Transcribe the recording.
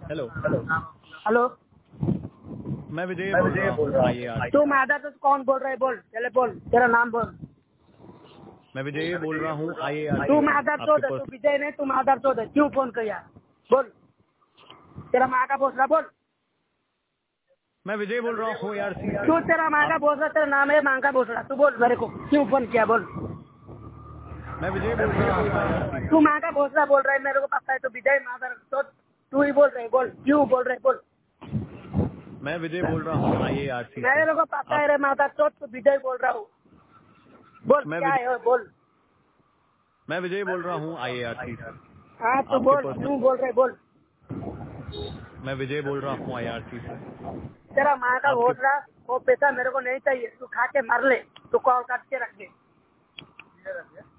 Hello. Hello, मैं विजय बोल रहा हूँ IAR। तू मादा तो कौन बोल रहा है? बोल, चले बोल, तेरा नाम बोल। मैं विजय बोल रहा हूँ IAR तू से। मादा आपके चौध है, पास तू विजय नहीं, तू मादा चौध है। क्यों फोन किया? बोल, तेरा माँ का भोसला बोल। मैं विजय बोल रहा हूँ ARC से। तू तेरा माँ का आप भोसला, तेरा नाम है माँ का भोसला। तू बोल मेरे को क्यों फोन किया? बोल। मैं विजय बोल रहा हूँ IARC तू से। माँ का भोसला बोल रहा है, मेरे को पता है। तो विजय मादा चौध तू ही बोल रहे। बोल, क्यों बोल रहे? बोल। मैं विजय बोल रहा हूँ IARC से। मेरे को पता है आप रे मादा चौध, तू विजय बोल रहा हूँ। बोल मैं क्या है? बोल। विजय बोल रहा हूँ IARC से। हाँ तू आपके बोल, पर्सनल क्यों बोल रहे? बोल। मैं विजय बोल रहा हूँ IARC से। तेरा माँ का आपके घोसला, वो पैसा मेरे को नहीं चाहिए। तू खा के मर ले, तू कॉल काट के रख दे।